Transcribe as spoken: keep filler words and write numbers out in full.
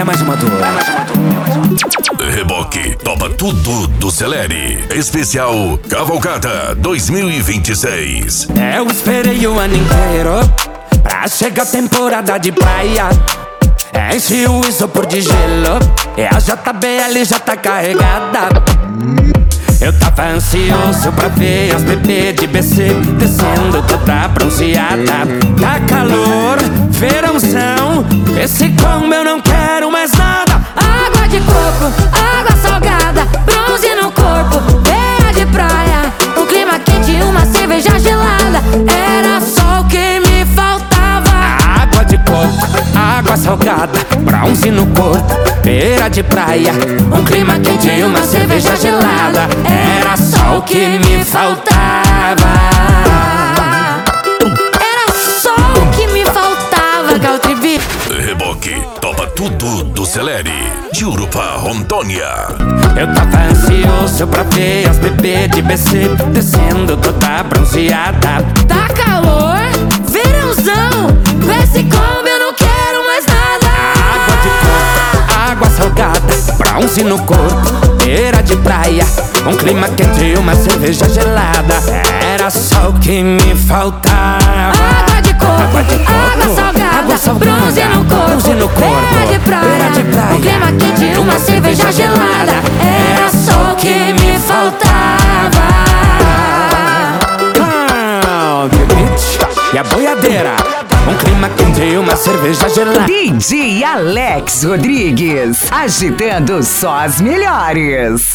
mais uma dor. Reboque topa tudo do Celere. Especial Cavalcada dois mil e vinte e seis. Eu esperei o ano inteiro pra chegar a temporada de praia. Enche o isopor de gelo e a J B L já tá carregada. Eu tava ansioso pra ver as bebês de B C descendo toda bronzeada. Tá calor, verãozão, esse combo eu não quero mais nada. Água de coco, água salgada, bronze no corpo, beira de praia. Um clima quente e uma cerveja gelada, era só o que me faltava. Água de coco, água salgada, bronze no corpo, beira de praia. Um clima quente e uma cerveja gelada, era só o que me faltava. Era só o que me faltava, Galtrivi. Reboque topa tudo do Celere. De Urupá, Rondônia. Eu tava ansioso pra ver as bebês de B C descendo toda bronzeada. Tá calor, verãozão, com esse combo eu não quero mais nada. Água de coco, água salgada, bronze no corpo, beira de praia. Um clima quente e uma cerveja gelada, era só o que me faltava. Água de coco, água, de coco, água salgada, água salgada, bronze no corpo, bronze no corpo, beira de praia, beira de praia. um clima quente e uma cerveja gelada, era só o que me faltava. Ah, the beach e a boiadeira, um clima quente e uma cerveja gelada. D J Alex Rodrigues, agitando só as melhores.